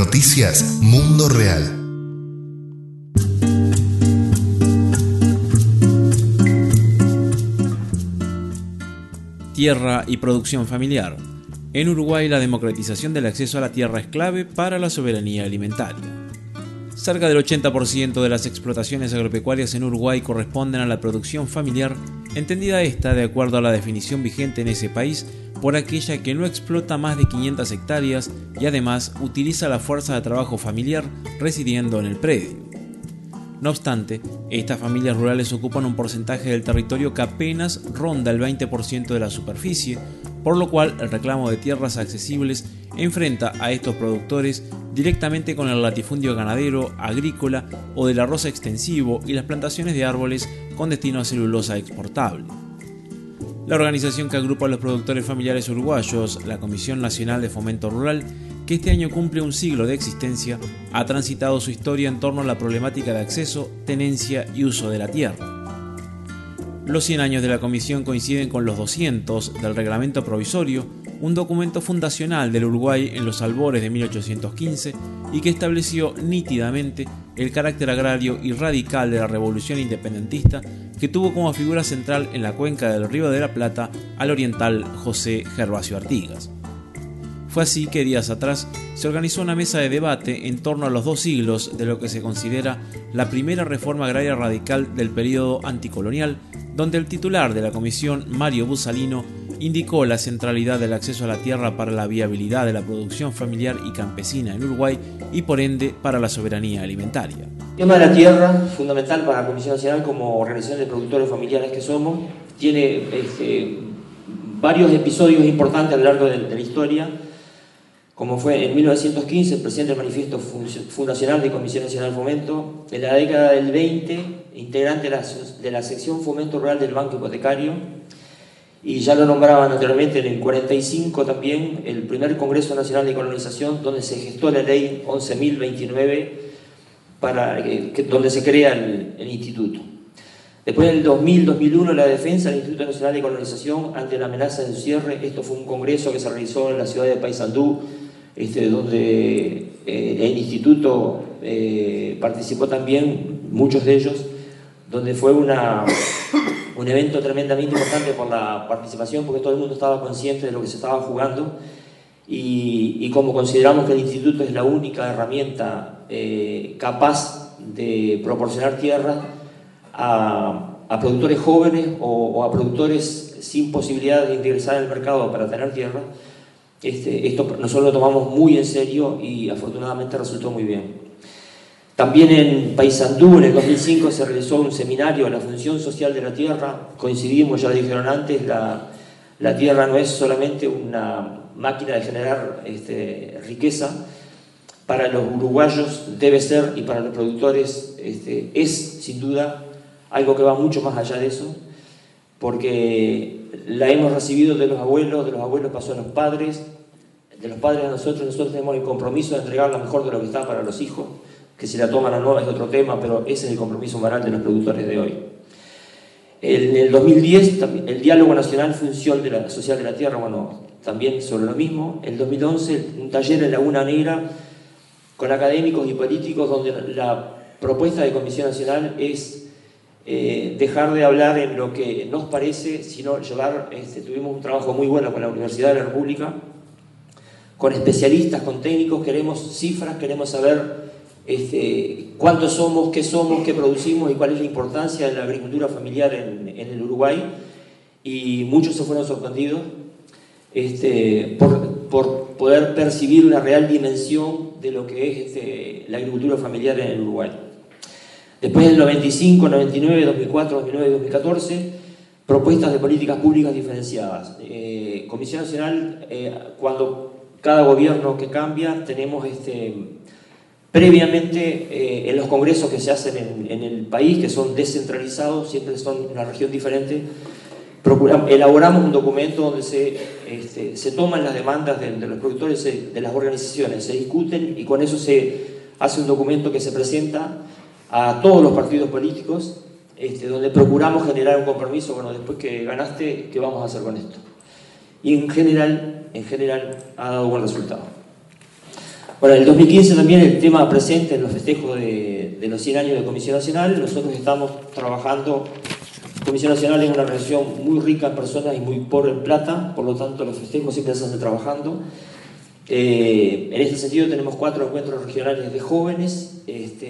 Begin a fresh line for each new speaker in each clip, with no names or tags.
Noticias Mundo Real.
Tierra y producción familiar. En Uruguay, la democratización del acceso a la tierra es clave para la soberanía alimentaria. Cerca del 80% de las explotaciones agropecuarias en Uruguay corresponden a la producción familiar, entendida esta de acuerdo a la definición vigente en ese país por aquella que no explota más de 500 hectáreas y además utiliza la fuerza de trabajo familiar residiendo en el predio. No obstante, estas familias rurales ocupan un porcentaje del territorio que apenas ronda el 20% de la superficie, por lo cual el reclamo de tierras accesibles enfrenta a estos productores directamente con el latifundio ganadero, agrícola o del arroz extensivo y las plantaciones de árboles con destino a celulosa exportable. La organización que agrupa a los productores familiares uruguayos, la Comisión Nacional de Fomento Rural, que este año cumple un siglo de existencia, ha transitado su historia en torno a la problemática de acceso, tenencia y uso de la tierra. Los 100 años de la Comisión coinciden con los 200 del Reglamento Provisorio, un documento fundacional del Uruguay en los albores de 1815 y que estableció nítidamente el carácter agrario y radical de la revolución independentista que tuvo como figura central en la cuenca del Río de la Plata al oriental José Gervasio Artigas. Fue así que días atrás se organizó una mesa de debate en torno a los 2 siglos de lo que se considera la primera reforma agraria radical del período anticolonial, donde el titular de la comisión, Mario Busalino, indicó la centralidad del acceso a la tierra para la viabilidad de la producción familiar y campesina en Uruguay y por ende para la soberanía alimentaria.
El tema de la tierra, fundamental para la Comisión Nacional como organización de productores familiares que somos, tiene varios episodios importantes a lo largo de la historia, como fue en 1915 el presidente del Manifiesto Fundacional de Comisión Nacional de Fomento, en la década del 20, integrante de la sección Fomento Rural del Banco Hipotecario, y ya lo nombraban anteriormente en el 45 también, el primer Congreso Nacional de Colonización, donde se gestó la ley 11.029, donde se crea el instituto. Después del 2000-2001 la defensa del Instituto Nacional de Colonización ante la amenaza de su cierre. Esto fue un congreso que se realizó en la ciudad de Paysandú, donde el instituto participó también, muchos de ellos, donde fue un evento tremendamente importante por la participación, porque todo el mundo estaba consciente de lo que se estaba jugando, y como consideramos que el instituto es la única herramienta capaz de proporcionar tierra a productores jóvenes o a productores sin posibilidad de ingresar al mercado para tener tierra, esto nosotros lo tomamos muy en serio y afortunadamente resultó muy bien. También en Paysandú, en el 2005, se realizó un seminario a la función social de la tierra. Coincidimos, ya lo dijeron antes, la tierra no es solamente una máquina de generar riqueza. Para los uruguayos debe ser, y para los productores es sin duda algo que va mucho más allá de eso, porque la hemos recibido de los abuelos pasó a los padres, de los padres a nosotros tenemos el compromiso de entregar lo mejor de lo que está para los hijos, que si la toman o no es otro tema, pero ese es el compromiso moral de los productores de hoy. En el 2010, el Diálogo Nacional Función Social de la Tierra, también sobre lo mismo. En el 2011, un taller en Laguna Negra con académicos y políticos, donde la propuesta de Comisión Nacional es dejar de hablar en lo que nos parece, sino llevar, tuvimos un trabajo muy bueno con la Universidad de la República, con especialistas, con técnicos, queremos cifras, queremos saber cuántos somos, qué producimos y cuál es la importancia de la agricultura familiar en el Uruguay, y muchos se fueron sorprendidos por poder percibir la real dimensión de lo que es la agricultura familiar en el Uruguay. Después del 95, 99, 2004, 2009 y 2014, propuestas de políticas públicas diferenciadas. Comisión Nacional, cuando cada gobierno que cambia, tenemos previamente en los congresos que se hacen en el país, que son descentralizados, siempre son una región diferente, elaboramos un documento donde se toman las demandas de los productores, de las organizaciones, se discuten, y con eso se hace un documento que se presenta a todos los partidos políticos, donde procuramos generar un compromiso. Después que ganaste, ¿qué vamos a hacer con esto? Y en general ha dado buen resultado. Bueno, en el 2015 también el tema presente en los festejos de los 100 años de Comisión Nacional. Nosotros estamos trabajando. Comisión Nacional es una organización muy rica en personas y muy pobre en plata, por lo tanto los festejos siempre se hacen trabajando. En este sentido tenemos 4 encuentros regionales de jóvenes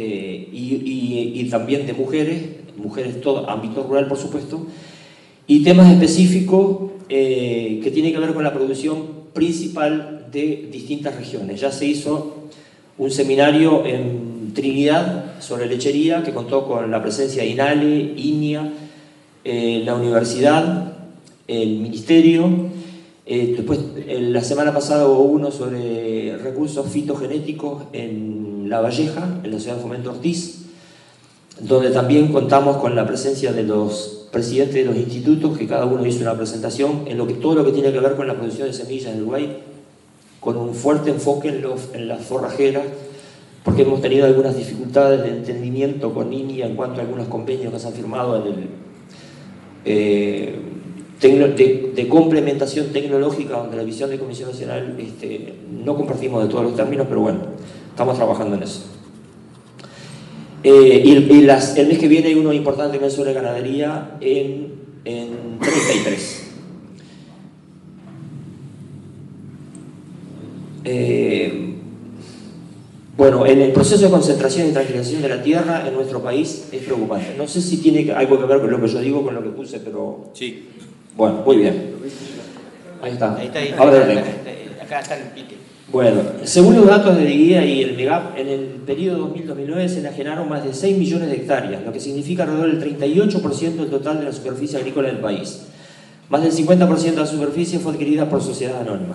y también de mujeres todo ámbito rural por supuesto, y temas específicos que tienen que ver con la producción principal de distintas regiones. Ya se hizo un seminario en Trinidad sobre lechería que contó con la presencia de INALE, INIA, la universidad, el ministerio. Después, la semana pasada hubo uno sobre recursos fitogenéticos en La Valleja, en la ciudad de Fomento Ortiz, donde también contamos con la presencia de los presidentes de los institutos, que cada uno hizo una presentación en todo lo que tiene que ver con la producción de semillas en Uruguay, con un fuerte enfoque en las forrajeras, porque hemos tenido algunas dificultades de entendimiento con INIA en cuanto a algunos convenios que se han firmado de complementación tecnológica, donde la visión de Comisión Nacional no compartimos de todos los términos, pero bueno, estamos trabajando en eso. El mes que viene hay uno importante mes sobre ganadería en 33. Bueno, en el proceso de concentración y tranquilización de la tierra en nuestro país es preocupante. No sé si tiene algo que ver con lo que yo digo, con lo que puse, pero...
Sí.
Bueno, muy bien. Ahí está.
Ahí
Ahora lo tengo.
Acá está el pique.
Bueno, según los datos de DIGUIA y el MEGAP, en el periodo 2000-2009 se enajenaron más de 6 millones de hectáreas, lo que significa alrededor del 38% del total de la superficie agrícola del país. Más del 50% de la superficie fue adquirida por sociedad anónima.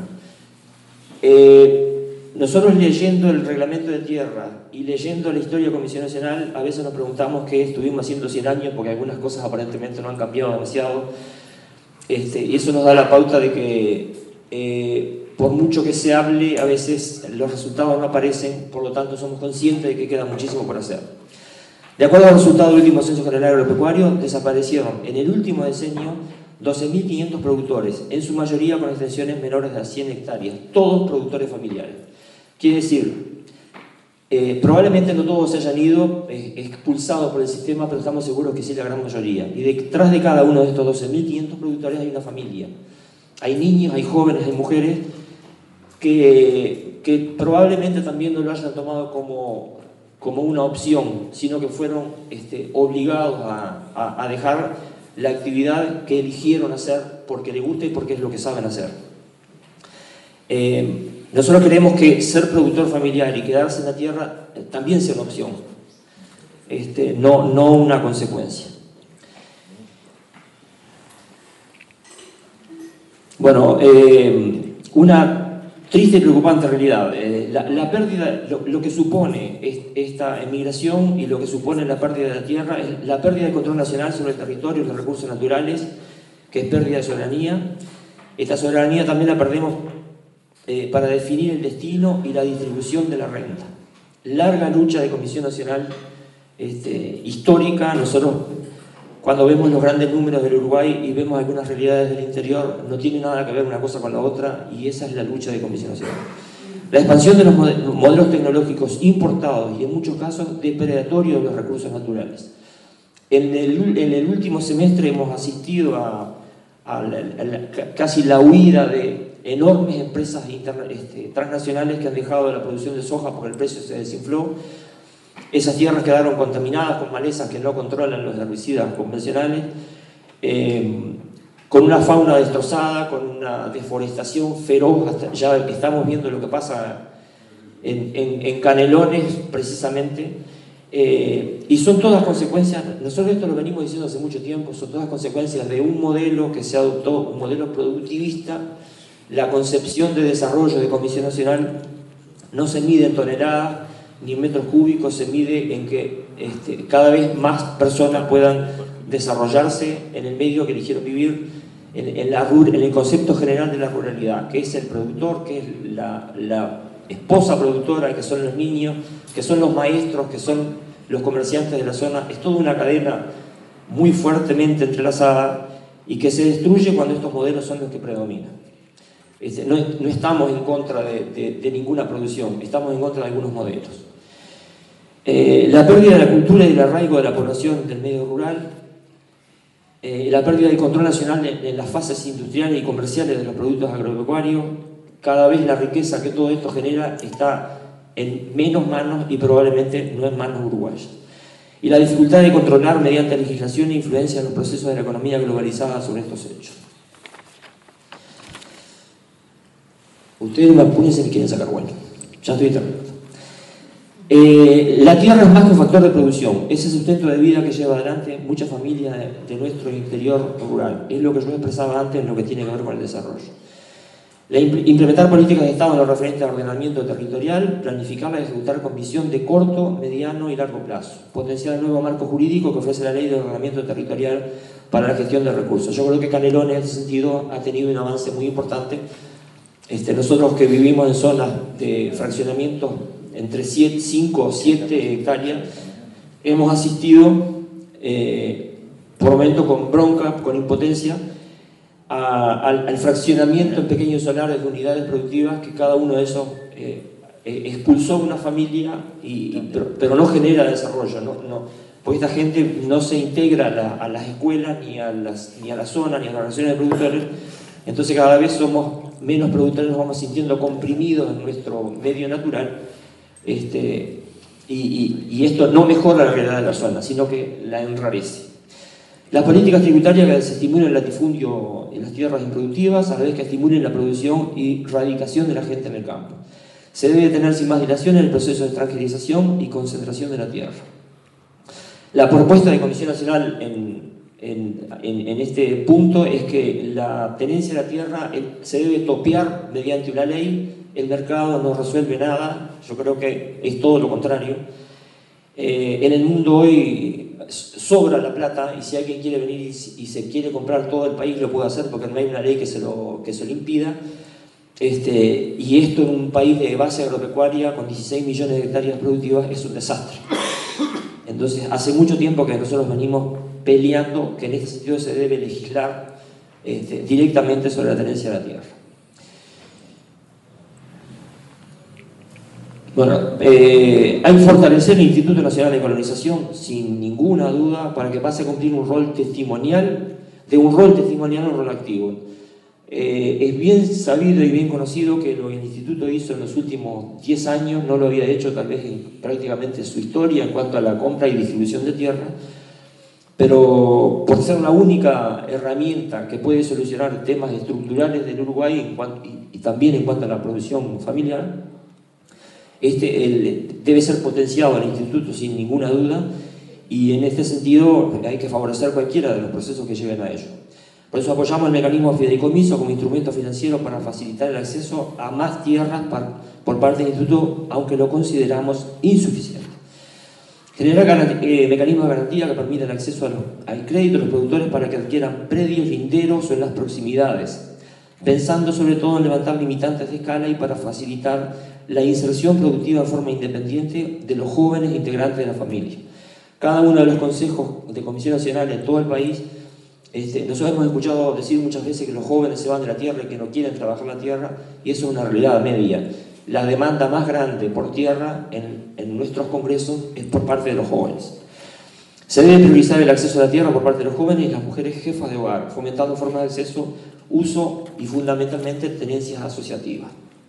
Nosotros, leyendo el reglamento de tierra y leyendo la historia de Comisión Nacional, a veces nos preguntamos qué estuvimos haciendo 100 años, porque algunas cosas aparentemente no han cambiado demasiado. Y eso nos da la pauta de que por mucho que se hable, a veces los resultados no aparecen, por lo tanto somos conscientes de que queda muchísimo por hacer. De acuerdo al resultado del último Censo General Agropecuario, desaparecieron en el último decenio 12.500 productores, en su mayoría con extensiones menores de 100 hectáreas, todos productores familiares. Quiere decir, probablemente no todos se hayan ido expulsados por el sistema, pero estamos seguros que sí la gran mayoría. Y detrás de cada uno de estos 12.500 productores hay una familia. Hay niños, hay jóvenes, hay mujeres que probablemente también no lo hayan tomado como una opción, sino que fueron obligados a dejar la actividad que eligieron hacer porque les gusta y porque es lo que saben hacer. Nosotros creemos que ser productor familiar y quedarse en la tierra también sea una opción, no una consecuencia. Bueno, una triste y preocupante realidad. La pérdida, lo que supone esta emigración y lo que supone la pérdida de la tierra es la pérdida de control nacional sobre el territorio y los recursos naturales, que es pérdida de soberanía. Esta soberanía también la perdemos para definir el destino y la distribución de la renta. Larga lucha de Comisión Nacional histórica. Nosotros, cuando vemos los grandes números del Uruguay y vemos algunas realidades del interior, no tiene nada que ver una cosa con la otra, y esa es la lucha de Comisión Nacional. La expansión de los modelos tecnológicos importados y en muchos casos depredatorios de los recursos naturales. En el último semestre hemos asistido a casi la huida de enormes empresas transnacionales que han dejado la producción de soja porque el precio se desinfló. Esas tierras quedaron contaminadas con malezas que no controlan los herbicidas convencionales, con una fauna destrozada, con una deforestación feroz. Ya estamos viendo lo que pasa en Canelones, precisamente, y son todas consecuencias. Nosotros esto lo venimos diciendo hace mucho tiempo, son todas consecuencias de un modelo que se adoptó, un modelo productivista. La concepción de desarrollo de Comisión Nacional no se mide en toneladas ni en metros cúbicos, se mide en que cada vez más personas puedan desarrollarse en el medio que eligieron vivir, en el concepto general de la ruralidad, que es el productor, que es la esposa productora, que son los niños, que son los maestros, que son los comerciantes de la zona. Es toda una cadena muy fuertemente entrelazada y que se destruye cuando estos modelos son los que predominan. No estamos en contra de ninguna producción, estamos en contra de algunos modelos. La pérdida de la cultura y el arraigo de la población del medio rural, la pérdida del control nacional en las fases industriales y comerciales de los productos agropecuarios. Cada vez la riqueza que todo esto genera está en menos manos y probablemente no en manos uruguayas. Y la dificultad de controlar mediante legislación e influencia en los procesos de la economía globalizada sobre estos hechos. Ustedes me apuren si me quieren sacar bueno. Ya estoy terminando. La tierra es más que un factor de producción, es el sustento de vida que lleva adelante muchas familias de nuestro interior rural. Es lo que yo expresaba antes en lo que tiene que ver con el desarrollo. Implementar políticas de Estado en lo referente al ordenamiento territorial, planificarla y ejecutar con visión de corto, mediano y largo plazo. Potenciar el nuevo marco jurídico que ofrece la Ley de Ordenamiento Territorial para la gestión de recursos. Yo creo que Canelones en ese sentido ha tenido un avance muy importante. Nosotros que vivimos en zonas de fraccionamiento entre 5 o 7 hectáreas, hemos asistido, por momento con bronca, con impotencia, al fraccionamiento en pequeños solares de unidades productivas, que cada uno de esos expulsó una familia, pero no genera desarrollo, porque esta gente no se integra a las escuelas, ni a la zona, ni a las relaciones de productores. Entonces cada vez somos menos productores, nos vamos sintiendo comprimidos en nuestro medio natural, y esto no mejora la realidad de la zona, sino que la enrarece. Las políticas tributarias que se estimulen el latifundio en las tierras improductivas, a la vez que estimulen la producción y radicación de la gente en el campo. Se debe tener sin más dilación el proceso de extranjerización y concentración de la tierra. La propuesta de Comisión Nacional en este punto es que la tenencia de la tierra se debe topear mediante una ley. El mercado no resuelve nada, yo creo que es todo lo contrario. En el mundo hoy sobra la plata, y si alguien quiere venir y se quiere comprar todo el país, lo puede hacer porque no hay una ley que se lo impida. Y esto en un país de base agropecuaria con 16 millones de hectáreas productivas es un desastre. Entonces hace mucho tiempo que nosotros venimos peleando que en este sentido se debe legislar directamente sobre la tenencia de la tierra. Bueno, hay que fortalecer el Instituto Nacional de Colonización sin ninguna duda para que pase a cumplir un rol testimonial, de un rol testimonial a un rol activo. Es bien sabido y bien conocido que lo que el Instituto hizo en los últimos 10 años no lo había hecho tal vez en prácticamente su historia en cuanto a la compra y distribución de tierra, pero por ser la única herramienta que puede solucionar temas estructurales del Uruguay y también en cuanto a la producción familiar, debe ser potenciado el Instituto sin ninguna duda, y en este sentido hay que favorecer cualquiera de los procesos que lleven a ello. Por eso apoyamos el mecanismo de fideicomiso como instrumento financiero para facilitar el acceso a más tierras por parte del Instituto, aunque lo consideramos insuficiente. Generar mecanismos de garantía que permitan el acceso al crédito de los productores para que adquieran predios linderos o en las proximidades, pensando sobre todo en levantar limitantes de escala y para facilitar la inserción productiva en forma independiente de los jóvenes integrantes de la familia. Cada uno de los consejos de Comisión Nacional en todo el país, nosotros hemos escuchado decir muchas veces que los jóvenes se van de la tierra y que no quieren trabajar la tierra, y eso es una realidad media. La demanda más grande por tierra en nuestros congresos es por parte de los jóvenes. Se debe priorizar el acceso a la tierra por parte de los jóvenes y las mujeres jefas de hogar, fomentando formas de acceso, uso y fundamentalmente tenencias asociativas.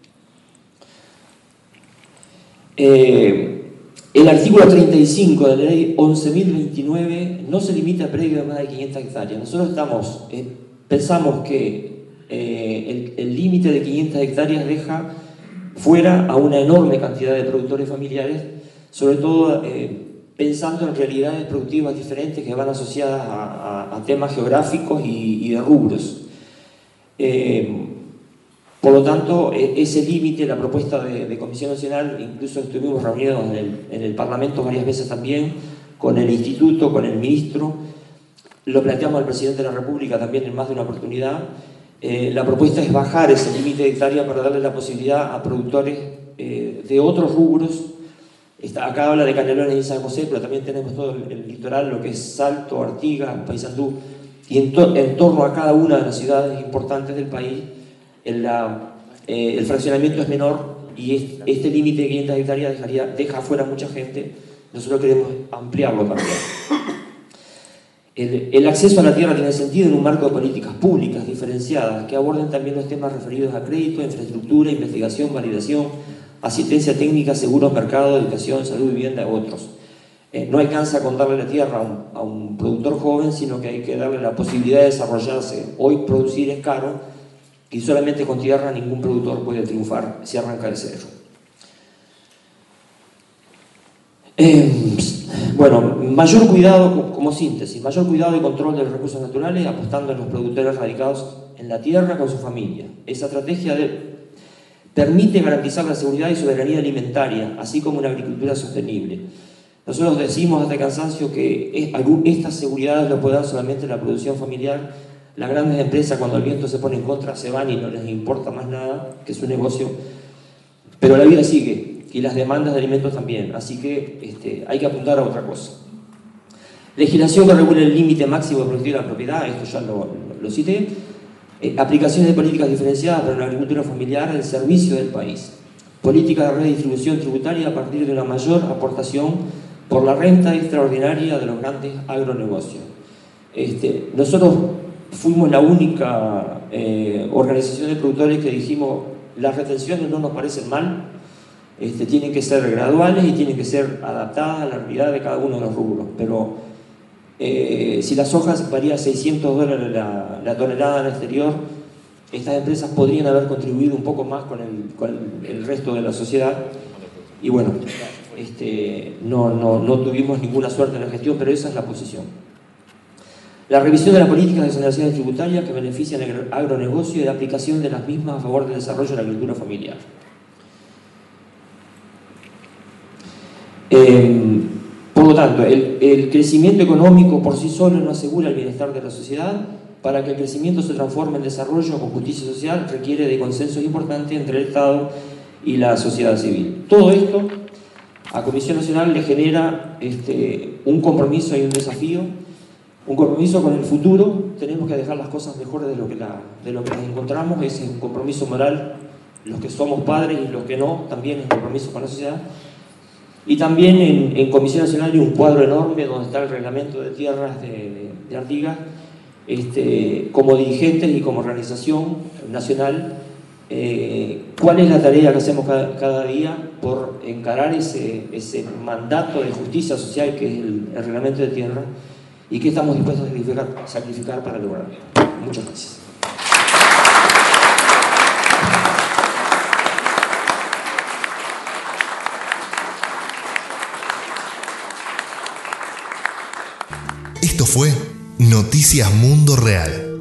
El artículo 35 de la ley 11.029 no se limita a predios de más de 500 hectáreas. Nosotros pensamos que el límite de 500 hectáreas deja fuera a una enorme cantidad de productores familiares, sobre todo pensando en realidades productivas diferentes que van asociadas a temas geográficos y de rubros. Por lo tanto, ese límite, la propuesta de Comisión Nacional, incluso estuvimos reunidos en el Parlamento varias veces también, con el Instituto, con el Ministro, lo planteamos al Presidente de la República también en más de una oportunidad. La propuesta es bajar ese límite de hectárea para darle la posibilidad a productores de otros rubros. Acá habla de Canelones y San José, pero también tenemos todo el litoral, lo que es Salto, Artigas, Paysandú, y en torno a cada una de las ciudades importantes del país, el fraccionamiento es menor y este límite de 500 hectáreas deja afuera a mucha gente. Nosotros queremos ampliarlo también. El acceso a la tierra tiene sentido en un marco de políticas públicas diferenciadas que aborden también los temas referidos a crédito, infraestructura, investigación, validación, asistencia técnica, seguros, mercado, educación, salud, vivienda, otros. No alcanza con darle la tierra a un productor joven, sino que hay que darle la posibilidad de desarrollarse. Hoy producir es caro y solamente con tierra ningún productor puede triunfar si arranca de cero. Bueno, mayor cuidado, como síntesis, mayor cuidado y control de los recursos naturales, apostando en los productores radicados en la tierra con su familia. Esa estrategia permite garantizar la seguridad y soberanía alimentaria, así como una agricultura sostenible. Nosotros decimos hasta cansancio que estas seguridades lo puede dar solamente la producción familiar. Las grandes empresas, cuando el viento se pone en contra, se van y no les importa más nada que su negocio. Pero la vida sigue y las demandas de alimentos también, así que hay que apuntar a otra cosa. Legislación que regule el límite máximo de productividad de la propiedad, esto ya lo cité. Aplicaciones de políticas diferenciadas para una agricultura familiar al servicio del país. Política de redistribución tributaria a partir de una mayor aportación por la renta extraordinaria de los grandes agronegocios. Nosotros fuimos la única organización de productores que dijimos las retenciones no nos parecen mal, tienen que ser graduales y tienen que ser adaptadas a la realidad de cada uno de los rubros, pero si la soja varía a $600 la tonelada en el exterior, estas empresas podrían haber contribuido un poco más con el resto de la sociedad y bueno, no tuvimos ninguna suerte en la gestión, pero esa es la posición. La revisión de las políticas de exoneración tributaria que benefician el agronegocio y la aplicación de las mismas a favor del desarrollo de la agricultura familiar. Por lo tanto, el crecimiento económico por sí solo no asegura el bienestar de la sociedad. Para que el crecimiento se transforme en desarrollo con justicia social requiere de consensos importantes entre el Estado y la sociedad civil. Todo esto a Comisión Nacional le genera un compromiso y un desafío, un compromiso con el futuro. Tenemos que dejar las cosas mejores de lo que las encontramos. Ese es un compromiso moral, los que somos padres y los que no, también es un compromiso con la sociedad. Y también en Comisión Nacional hay un cuadro enorme donde está el reglamento de tierras de Artigas. Como dirigentes y como organización nacional, cuál es la tarea que hacemos cada día por encarar ese mandato de justicia social que es el reglamento de tierra y qué estamos dispuestos a sacrificar para lograrlo. Muchas gracias.
Esto fue Noticias Mundo Real.